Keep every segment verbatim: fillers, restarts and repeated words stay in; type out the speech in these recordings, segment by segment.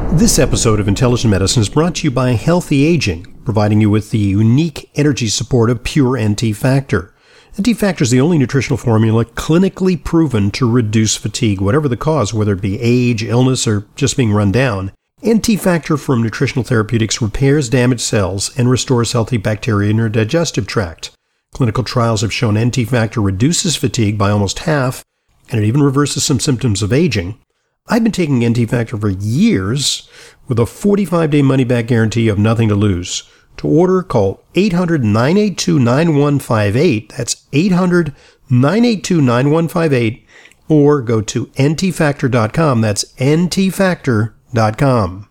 This episode of Intelligent Medicine is brought to you by Healthy Aging, providing you with the unique energy support of Pure N T Factor. N T Factor is the only nutritional formula clinically proven to reduce fatigue, whatever the cause, whether it be age, illness, or just being run down. N T Factor from Nutritional Therapeutics repairs damaged cells and restores healthy bacteria in your digestive tract. Clinical trials have shown N T Factor reduces fatigue by almost half, and it even reverses some symptoms of aging. I've been taking N T Factor for years with a forty-five day money-back guarantee of nothing to lose. To order, call eight hundred, nine eight two, nine one five eight. That's eight hundred, nine eight two, nine one five eight. Or go to N T factor dot com. That's N T factor dot com.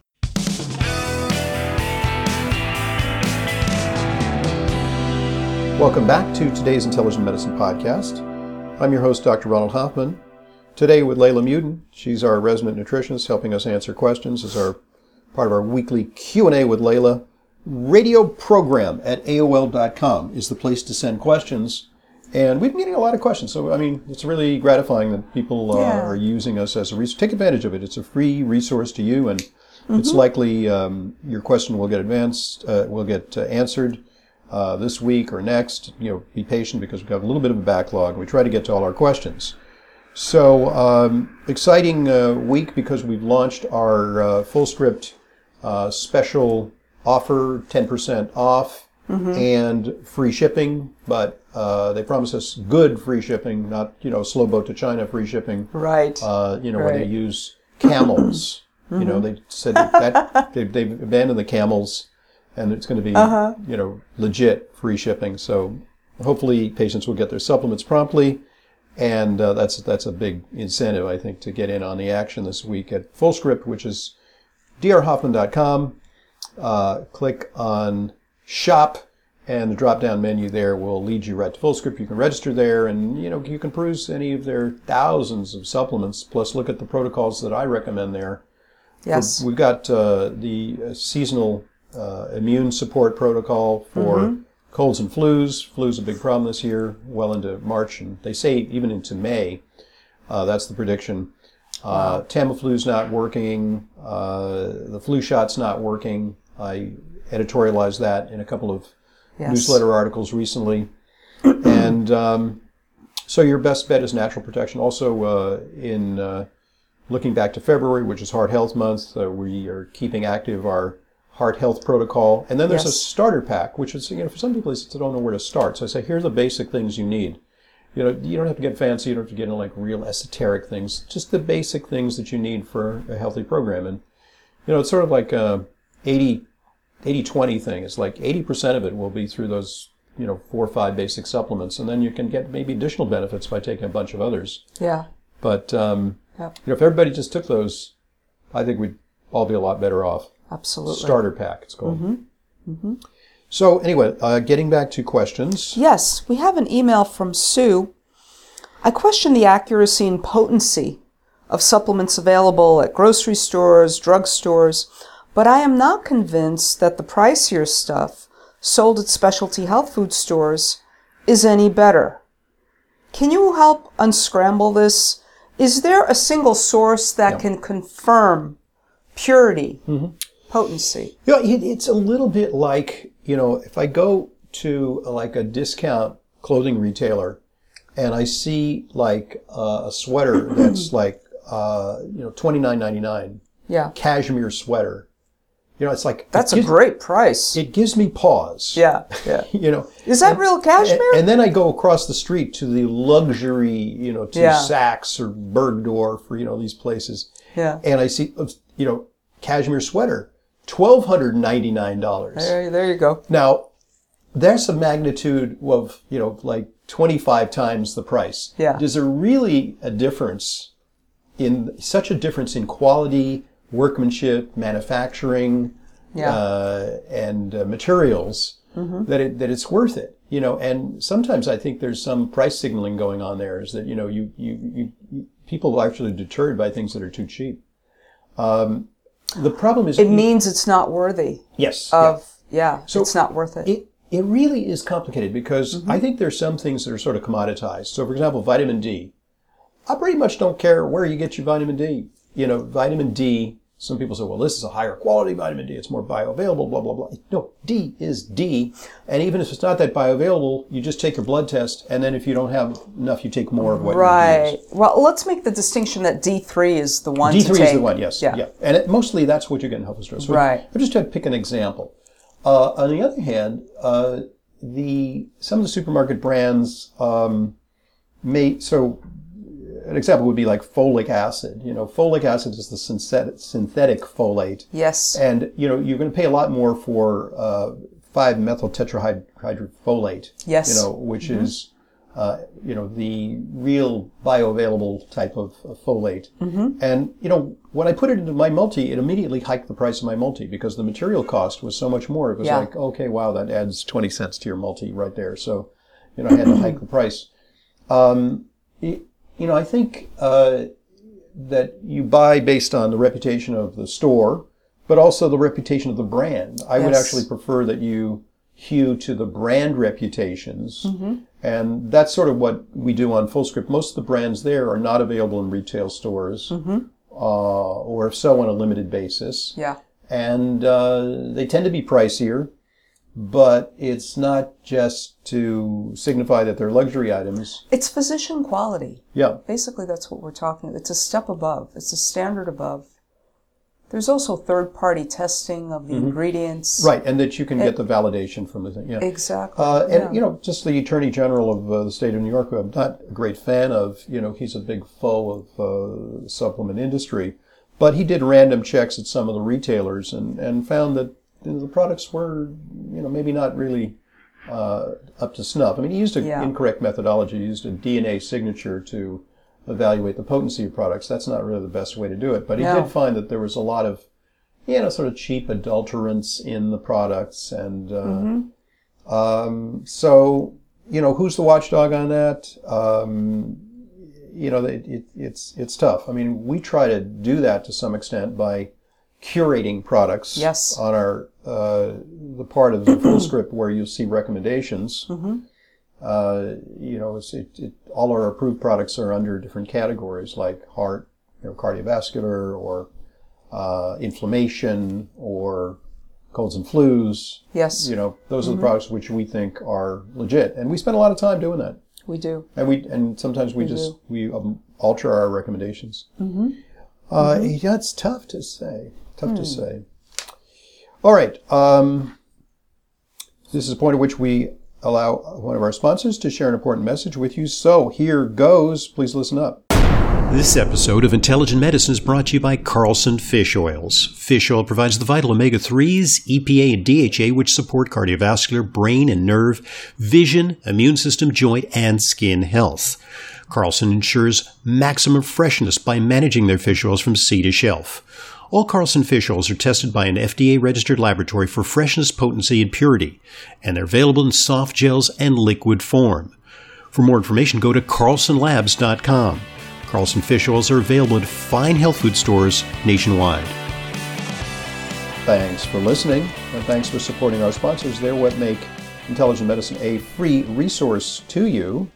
Welcome back to today's Intelligent Medicine Podcast. I'm your host, Doctor Ronald Hoffman. Today with Layla Muden. She's our resident nutritionist helping us answer questions as our part of our weekly Q and A with Layla. Radio program at A O L dot com is the place to send questions. And we've been getting a lot of questions. So, I mean, it's really gratifying that people uh, yeah. are using us as a resource. Take advantage of it. It's a free resource to you, and mm-hmm. it's likely um, your question will get advanced, uh, will get uh, answered uh, this week or next. You know, be patient because we've got a little bit of a backlog. We try to get to all our questions. So, um, exciting uh, week because we've launched our uh, Fullscript uh, special offer, ten percent off mm-hmm. and free shipping, but uh, they promise us good free shipping, not, you know, slow boat to China free shipping. Right. Uh, you know, right. where they use camels. mm-hmm. You know, they said that they've, they've abandoned the camels and it's going to be, uh-huh. you know, legit free shipping. So hopefully patients will get their supplements promptly. And uh, that's that's a big incentive, I think, to get in on the action this week at Fullscript, which is d r hoffman dot com. Uh, click on Shop, and the drop-down menu there will lead you right to Fullscript. You can register there, and you know you can peruse any of their thousands of supplements, plus look at the protocols that I recommend there. Yes. We've got uh, the uh, seasonal uh, immune support protocol for mm-hmm. colds and flus. Flu's a big problem this year, well into March, and they say even into May. Uh, that's the prediction. Uh, wow. Tamiflu's not working. Uh, the flu shot's not working. I editorialized that in a couple of yes. newsletter articles recently. and um, so your best bet is natural protection. Also, uh, in uh, looking back to February, which is Heart Health Month, uh, we are keeping active our heart health protocol. And then there's yes. a starter pack, which is, you know, for some people, they don't know where to start. So I say, here are the basic things you need. You know, you don't have to get fancy. You don't have to get into like real esoteric things. Just the basic things that you need for a healthy program. And, you know, it's sort of like a eighty twenty thing. It's like eighty percent of it will be through those, you know, four or five basic supplements. And then you can get maybe additional benefits by taking a bunch of others. Yeah. But, um, yep. you know, if everybody just took those, I think we'd all be a lot better off. Absolutely. Starter pack, it's called. Mm-hmm. Mm-hmm. So anyway, uh, getting back to questions. Yes, we have an email from Sue. I question the accuracy and potency of supplements available at grocery stores, drugstores, but I am not convinced that the pricier stuff sold at specialty health food stores is any better. Can you help unscramble this? Is there a single source that yeah. can confirm purity? Mm-hmm. Potency. You know, it, it's a little bit like, you know, if I go to a, like a discount clothing retailer and I see like uh, a sweater that's like, uh, you know, twenty-nine ninety-nine. Yeah. Cashmere sweater. You know, it's like... That's it gives, a great price. It gives me pause. Yeah, yeah. you know. Is that and, real cashmere? And, and then I go across the street to the luxury, you know, to yeah. Saks or Bergdorf or, you know, these places. Yeah. And I see, you know, cashmere sweater. twelve hundred ninety-nine dollars. There, there you go. Now, there's a magnitude of, you know, like twenty-five times the price. Yeah. Is there really a difference in, such a difference in quality, workmanship, manufacturing, yeah. uh, and uh, materials mm-hmm. that it, that it's worth it? You know, and sometimes I think there's some price signaling going on there is that, you know, you, you, you, you people are actually deterred by things that are too cheap. Um, The problem is... It means it's not worthy. Yes. Of, yeah, yeah so it's not worth it. It, it really is complicated because mm-hmm. I think there's some things that are sort of commoditized. So, for example, vitamin D. I pretty much don't care where you get your vitamin D. You know, vitamin D some people say, well, this is a higher quality vitamin D. It's more bioavailable, blah, blah, blah. No, D is D. And even if it's not that bioavailable, you just take your blood test. And then if you don't have enough, you take more of what right. you use. Well, let's make the distinction that D three is the one D three to take. is the one, yes. Yeah. yeah. And it, mostly that's what you're getting help with. So right. I'm just trying to pick an example. Uh, on the other hand, uh, the some of the supermarket brands um, may, so an example would be like folic acid. You know, folic acid is the synthetic, synthetic folate. Yes. And, you know, you're going to pay a lot more for uh, five methyl tetrahydrofolate. Yes. You know, which mm-hmm. is, uh, you know, the real bioavailable type of, of folate. Mm-hmm. And, you know, when I put it into my multi, it immediately hiked the price of my multi because the material cost was so much more. It was yeah. like, okay, wow, that adds twenty cents to your multi right there. So, you know, I had to hike the price. Um, it, You know, I think uh, that you buy based on the reputation of the store, but also the reputation of the brand. I yes. would actually prefer that you hew to the brand reputations. Mm-hmm. And that's sort of what we do on Fullscript. Most of the brands there are not available in retail stores, mm-hmm. uh, or if so, on a limited basis. Yeah. And uh, they tend to be pricier. But it's not just to signify that they're luxury items. It's physician quality. Yeah. Basically, that's what we're talking about. It's a step above. It's a standard above. There's also third-party testing of the mm-hmm. ingredients. Right, and that you can it, get the validation from the thing. Yeah. Exactly. Uh, and, yeah. you know, just the Attorney General of uh, the state of New York, who I'm not a great fan of, you know, he's a big foe of uh, the supplement industry. But he did random checks at some of the retailers and, and found that the products were, you know, maybe not really uh, up to snuff. I mean, he used an yeah. incorrect methodology. He used a D N A signature to evaluate the potency of products. That's not really the best way to do it. But he no. did find that there was a lot of, you know, sort of cheap adulterants in the products. And uh, mm-hmm. um, so, you know, who's the watchdog on that? Um, you know, it, it, it's it's tough. I mean, we try to do that to some extent by curating products yes. on our uh, the part of the Fullscript where you'll see recommendations. Mm-hmm. Uh, you know, it's, it, it, all our approved products are under different categories like heart, you know, cardiovascular, or uh, inflammation, or colds and flus. Yes. You know, those mm-hmm. are the products which we think are legit, and we spend a lot of time doing that. We do, and we and sometimes we, we just do. we um, alter our recommendations. Mm-hmm. Uh, mm-hmm. Yeah, it's tough to say. Tough mm. to say. All right. Um, this is a point at which we allow one of our sponsors to share an important message with you. So here goes. Please listen up. This episode of Intelligent Medicine is brought to you by Carlson Fish Oils. Fish oil provides the vital omega threes, E P A, and D H A, which support cardiovascular, brain and nerve, vision, immune system, joint, and skin health. Carlson ensures maximum freshness by managing their fish oils from sea to shelf. All Carlson fish oils are tested by an F D A-registered laboratory for freshness, potency, and purity, and they're available in soft gels and liquid form. For more information, go to carlson labs dot com. Carlson fish oils are available at fine health food stores nationwide. Thanks for listening, and thanks for supporting our sponsors. They're what make Intelligent Medicine a free resource to you.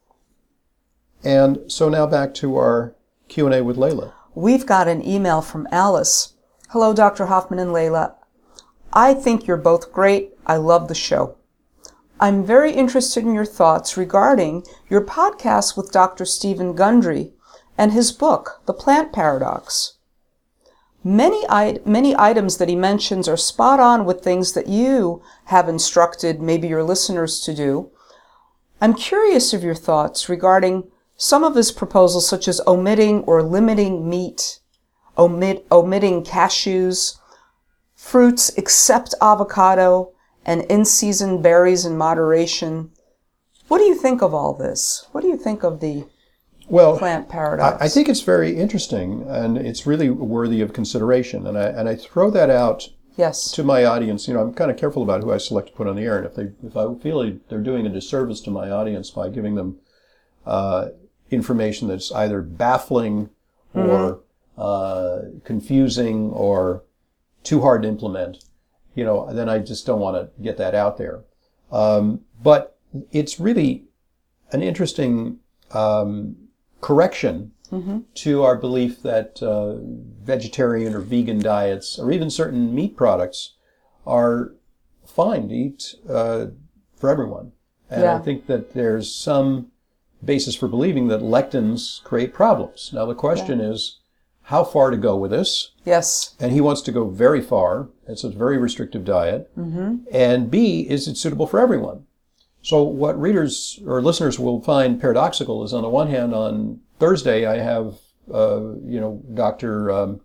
And so now back to our Q and A with Layla. We've got an email from Alice. Hello, Doctor Hoffman and Layla. I think you're both great. I love the show. I'm very interested in your thoughts regarding your podcast with Doctor Stephen Gundry and his book, The Plant Paradox. Many, I- many items that he mentions are spot on with things that you have instructed maybe your listeners to do. I'm curious of your thoughts regarding some of his proposals, such as omitting or limiting meat, omit, omitting cashews, fruits except avocado, and in-season berries in moderation. What do you think of all this? What do you think of the well, plant paradox? I, I think it's very interesting, and it's really worthy of consideration. And I and I throw that out yes. to my audience. You know, I'm kind of careful about who I select to put on the air, and if they if I feel they're doing a disservice to my audience by giving them uh, information that's either baffling or mm-hmm. uh, confusing or too hard to implement, you know, then I just don't want to get that out there. Um, but it's really an interesting um, correction mm-hmm. to our belief that uh, vegetarian or vegan diets, or even certain meat products, are fine to eat uh, for everyone. And Yeah. I think that there's some basis for believing that lectins create problems. Now the question Yeah. is how far to go with this. Yes. And he wants to go very far. It's a very restrictive diet. Mm-hmm. And B, is it suitable for everyone? So what readers or listeners will find paradoxical is, on the one hand, on Thursday I have, uh, you know, Doctor Um,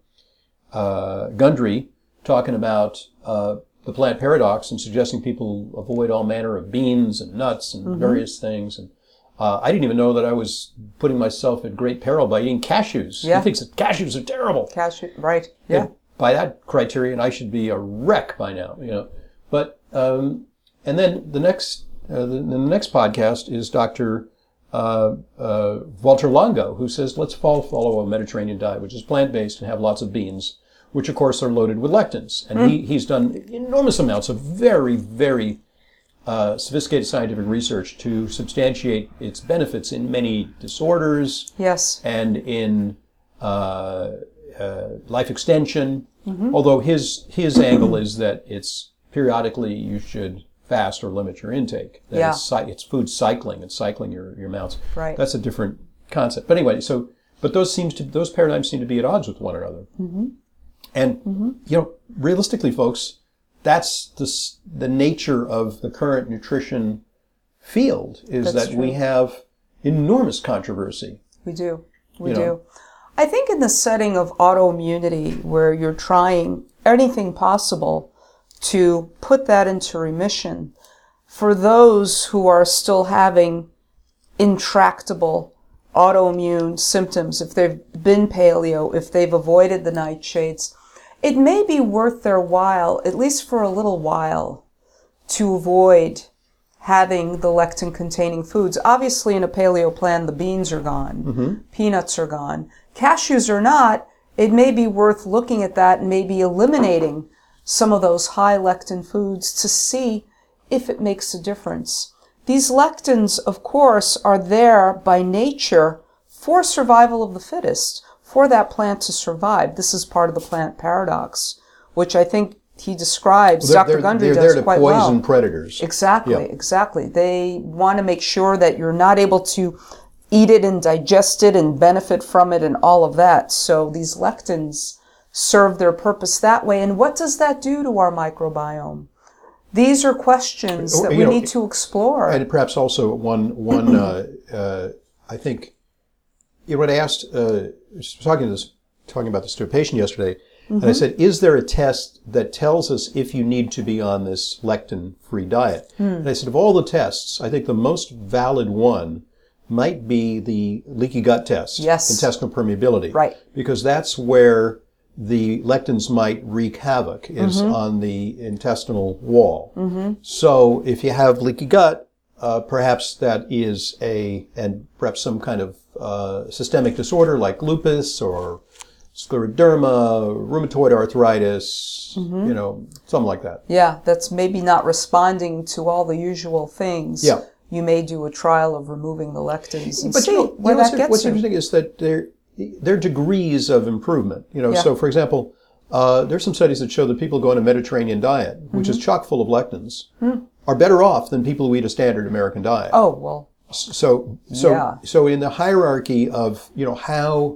uh, Gundry talking about uh, the plant paradox and suggesting people avoid all manner of beans and nuts and Mm-hmm. various things. And uh, I didn't even know that I was putting myself at great peril by eating cashews. Yeah. He thinks that cashews are terrible. Cashew, right. Yeah. And by that criterion, I should be a wreck by now, you know. But um, and then the next uh, the, the next podcast is Doctor Uh, uh, Walter Longo, who says let's follow, follow a Mediterranean diet, which is plant-based and have lots of beans, which of course are loaded with lectins. And mm. he, he's done enormous amounts of very, very uh, sophisticated scientific research to substantiate its benefits in many disorders. Yes. And in uh, uh, life extension. Mm-hmm. Although his his angle is that it's periodically you should fast or limit your intake. That Yeah. it's, it's food cycling. It's cycling your, your amounts. Right. That's a different concept. But anyway, so but those seems to those paradigms seem to be at odds with one another. Mm-hmm. And mm-hmm. you know, realistically, folks, that's the the nature of the current nutrition field is That's that true. we have enormous controversy. We do. We You do. know. I think in the setting of autoimmunity, where you're trying anything possible to put that into remission, for those who are still having intractable autoimmune symptoms, if they've been paleo, if they've avoided the nightshades, it may be worth their while, at least for a little while, to avoid having the lectin-containing foods. Obviously, in a paleo plan, the beans are gone. Mm-hmm. Peanuts are gone. Cashews are not. It may be worth looking at that and maybe eliminating some of those high lectin foods to see if it makes a difference. These lectins, of course, are there by nature for survival of the fittest, for that plant to survive. This is part of the plant paradox, which I think he describes, Well, Doctor they're, Gundry they're does there to quite poison well. predators. Exactly, Yeah. exactly. They want to make sure that you're not able to eat it and digest it and benefit from it and all of that. So these lectins serve their purpose that way. And what does that do to our microbiome? These are questions Or, that you we know, need to explore. And perhaps also one, one uh, uh, I think, you know, when I asked, uh, I was talking to this, talking about this to a patient yesterday, Mm-hmm. and I said, is there a test that tells us if you need to be on this lectin-free diet? Mm. And I said, of all the tests, I think the most valid one might be the leaky gut test. Yes. Intestinal permeability. Right. Because that's where the lectins might wreak havoc, is Mm-hmm. on the intestinal wall. Mm-hmm. So if you have leaky gut, uh, perhaps that is a, and perhaps some kind of uh, systemic disorder like lupus or scleroderma, rheumatoid arthritis, Mm-hmm. you know, something like that. Yeah, that's maybe not responding to all the usual things. Yeah. You may do a trial of removing the lectins and But see you know, where you know, that what's, gets what's you. interesting is that there, there are degrees of improvement. You know, Yeah. so for example, uh, there's some studies that show that people who go on a Mediterranean diet, which Mm-hmm. is chock full of lectins, Hmm. are better off than people who eat a standard American diet. Oh, well, So, so, Yeah. so in the hierarchy of, you know, how,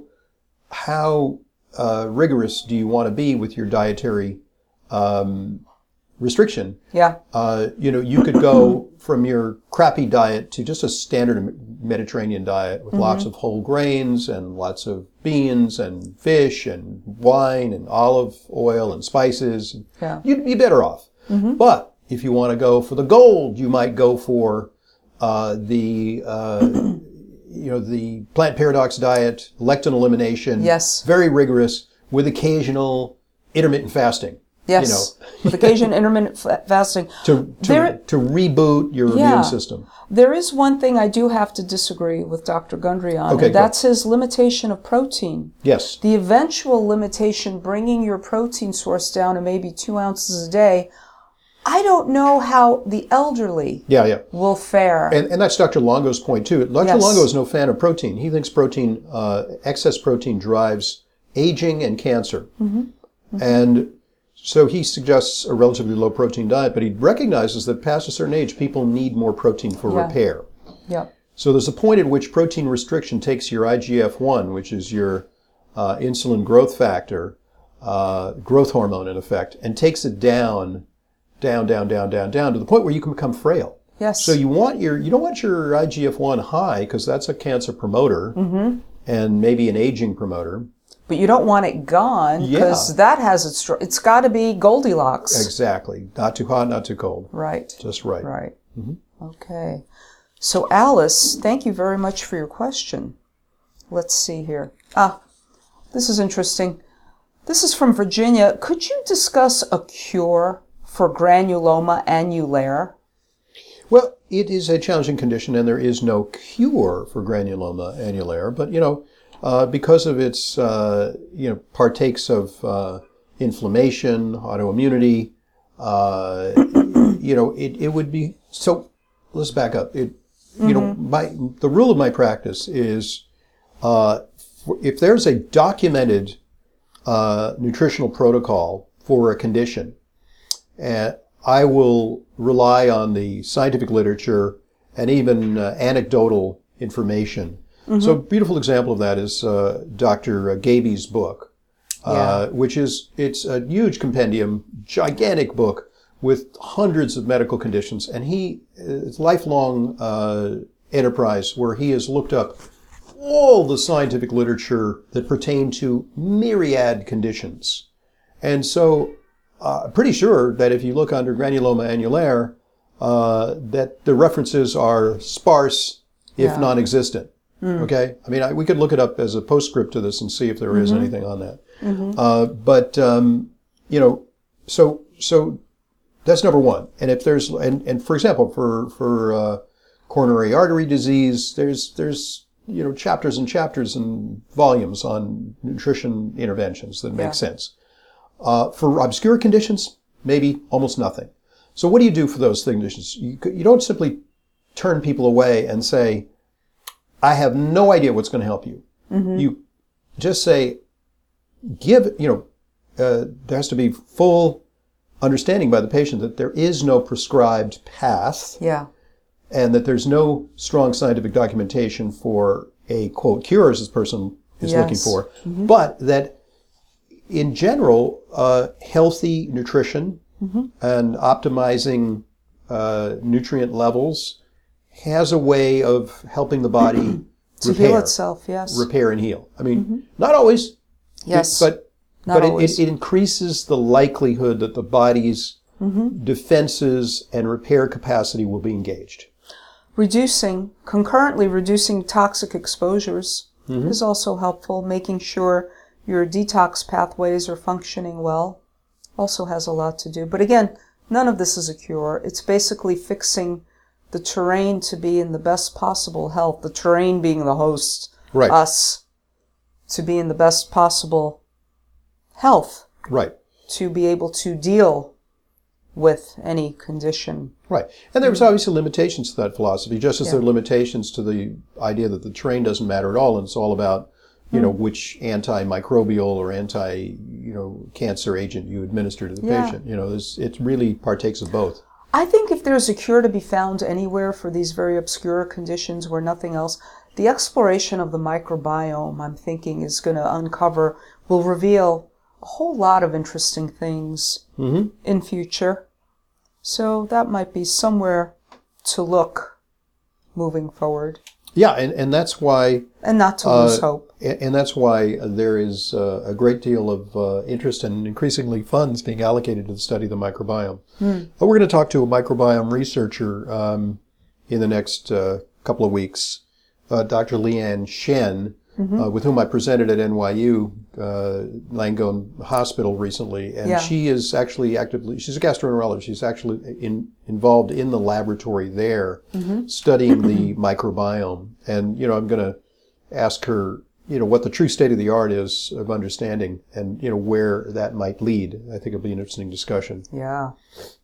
how uh, rigorous do you want to be with your dietary um, restriction? yeah. Uh, you know, you could go from your crappy diet to just a standard Mediterranean diet with Mm-hmm. lots of whole grains and lots of beans and fish and wine and olive oil and spices. Yeah. You'd be better off. Mm-hmm. But if you want to go for the gold, you might go for uh, the uh, you know the plant paradox diet, lectin elimination. Yes. Very rigorous with occasional intermittent fasting. Yes. You know, With occasion intermittent fa- fasting. to to, There- to reboot your Yeah. immune system. There is one thing I do have to disagree with Doctor Gundry on, Okay, and go. that's his limitation of protein. Yes. The eventual limitation, bringing your protein source down to maybe two ounces a day, I don't know how the elderly Yeah, yeah. will fare. And, and that's Doctor Longo's point, too. Doctor Yes. Longo is no fan of protein. He thinks protein, uh, excess protein drives aging and cancer. Mm-hmm. Mm-hmm. And so he suggests a relatively low protein diet, but he recognizes that past a certain age, people need more protein for Yeah. repair. Yeah. So there's a point at which protein restriction takes your I G F one, which is your uh, insulin growth factor, uh, growth hormone in effect, and takes it down, down, down, down, down, down to the point where you can become frail. Yes. So you want your you don't want your I G F one high because that's a cancer promoter Mm-hmm. and maybe an aging promoter. But you don't want it gone because Yeah. that has its, str- it's got to be Goldilocks. Exactly. Not too hot, not too cold. Right. Just right. Right. Okay. So Alice, thank you very much for your question. Let's see here. Ah, this is interesting. This is from Virginia. Could you discuss a cure for granuloma annulare? Well, it is a challenging condition, and there is no cure for granuloma annulare. But you know, uh, because of its uh, you know partakes of uh, inflammation, autoimmunity, uh, you know, it, it would be so. Let's back up. It you know my the rule of my practice is uh, if there's a documented uh, nutritional protocol for a condition, and I will rely on the scientific literature and even uh, anecdotal information. Mm-hmm. So a beautiful example of that is uh, Doctor Gaby's book, uh, Yeah. which is, it's a huge compendium, gigantic book with hundreds of medical conditions. And he, it's a lifelong uh, enterprise where he has looked up all the scientific literature that pertain to myriad conditions. And so Uh, I'm pretty sure that if you look under granuloma annulare, uh, that the references are sparse, if Yeah. non-existent. Okay? I mean, I, we could look it up as a postscript to this and see if there is Mm-hmm. anything on that. Mm-hmm. Uh, but, um, you know, so so that's number one. And if there's, and, and for example, for, for uh, coronary artery disease, there's, there's, you know, chapters and chapters and volumes on nutrition interventions that make Yeah. sense. Uh, for obscure conditions, maybe almost nothing. So what do you do for those conditions? You, you don't simply turn people away and say, I have no idea what's going to help you. Mm-hmm. You just say, give, you know, uh, there has to be full understanding by the patient that there is no prescribed path Yeah. and that there's no strong scientific documentation for a, quote, cure, as this person is Yes. looking for, mm-hmm. but that in general, uh, healthy nutrition mm-hmm. and optimizing uh, nutrient levels has a way of helping the body To repair, heal itself, yes. repair and heal. I mean, mm-hmm. not always, Yes. it, but Not but it, always. it, it increases the likelihood that the body's mm-hmm. defenses and repair capacity will be engaged. Reducing, concurrently reducing toxic exposures Mm-hmm. is also helpful. Making sure your detox pathways are functioning well also has a lot to do. But again, none of this is a cure. It's basically fixing the terrain to be in the best possible health, the terrain being the host, Right. us, to be in the best possible health, Right. to be able to deal with any condition. Right. And there's obviously limitations to that philosophy, just as Yeah. there are limitations to the idea that the terrain doesn't matter at all, and it's all about, you know, which antimicrobial or anti, you know, cancer agent you administer to the Yeah. patient. You know, there's, it really partakes of both. I think if there's a cure to be found anywhere for these very obscure conditions where nothing else, the exploration of the microbiome, I'm thinking, is going to uncover, will reveal a whole lot of interesting things Mm-hmm. in future. So that might be somewhere to look moving forward. Yeah, and, and that's why, And not to Uh, lose hope. and and that's why there is uh, a great deal of uh, interest and increasingly funds being allocated to the study of the microbiome. But we're going to talk to a microbiome researcher um, in the next uh, couple of weeks, uh, Doctor Leanne Shen, uh, with whom I presented at N Y U, uh, Langone Hospital recently, and Yeah. she is actually actively, she's a gastroenterologist, she's actually in, involved in the laboratory there, studying the microbiome. And, you know, I'm going to ask her, you know, what the true state of the art is of understanding and, you know, where that might lead. I think it'll be an interesting discussion. Yeah.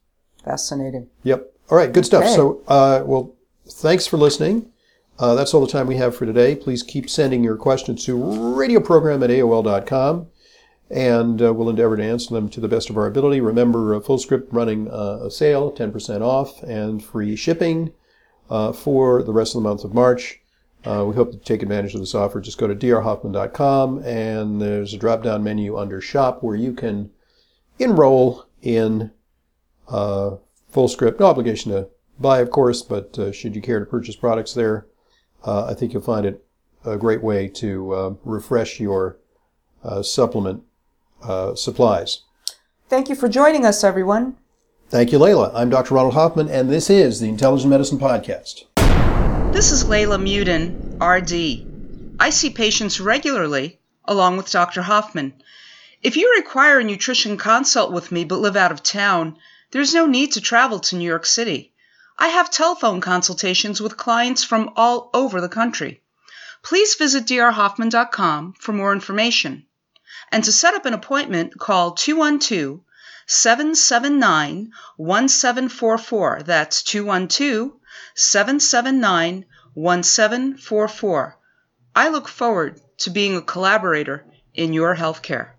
Fascinating. Yep. All right, good stuff. Okay. So, uh, well, thanks for listening. Uh, that's all the time we have for today. Please keep sending your questions to radioprogram at A O L dot com, and uh, we'll endeavor to answer them to the best of our ability. Remember, uh, Fullscript running uh, a sale, ten percent off and free shipping uh, for the rest of the month of March. Uh, we hope to take advantage of this offer. Just go to d r hoffman dot com, and there's a drop-down menu under Shop where you can enroll in uh, Fullscript. No obligation to buy, of course, but uh, should you care to purchase products there, uh, I think you'll find it a great way to uh, refresh your uh, supplement uh, supplies. Thank you for joining us, everyone. Thank you, Layla. I'm Doctor Ronald Hoffman, and this is the Intelligent Medicine Podcast. This is Layla Muden, R D. I see patients regularly, along with Doctor Hoffman. If you require a nutrition consult with me but live out of town, there's no need to travel to New York City. I have telephone consultations with clients from all over the country. Please visit d r hoffman dot com for more information. And to set up an appointment, call two one two, seven seven nine, one seven four four. That's two one two, seven seven nine, one seven four four. I look forward to being a collaborator in your healthcare.